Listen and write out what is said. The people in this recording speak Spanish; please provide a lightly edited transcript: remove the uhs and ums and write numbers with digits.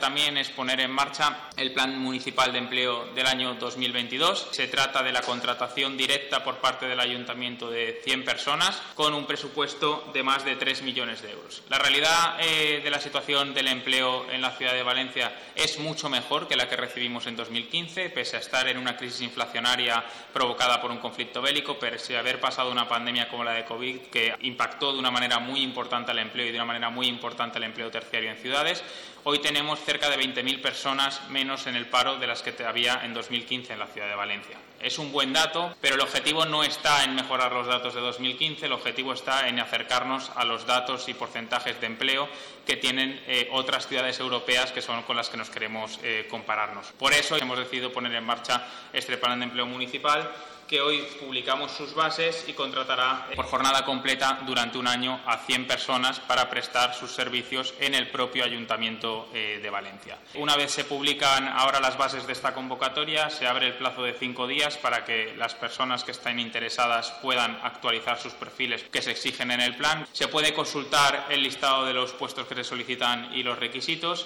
También es poner en marcha el Plan Municipal de Empleo del año 2022. Se trata de la contratación directa por parte del Ayuntamiento de 100 personas con un presupuesto de más de 3 millones de euros. La realidad de la situación del empleo en la ciudad de Valencia es mucho mejor que la que recibimos en 2015, pese a estar en una crisis inflacionaria provocada por un conflicto bélico, pese a haber pasado una pandemia como la de COVID que impactó de una manera muy importante al empleo y de una manera muy importante al empleo terciario en ciudades. Hoy tenemos cerca de 20.000 personas menos en el paro de las que había en 2015 en la ciudad de Valencia. Es un buen dato, pero el objetivo no está en mejorar los datos de 2015, el objetivo está en acercarnos a los datos y porcentajes de empleo que tienen otras ciudades europeas que son con las que nos queremos compararnos. Por eso hemos decidido poner en marcha este plan de empleo municipal, que hoy publicamos sus bases y contratará por jornada completa durante un año a 100 personas para prestar sus servicios en el propio Ayuntamiento de Valencia. Una vez se publican ahora las bases de esta convocatoria, se abre el plazo de 5 días para que las personas que estén interesadas puedan actualizar sus perfiles que se exigen en el plan. Se puede consultar el listado de los puestos que se solicitan y los requisitos.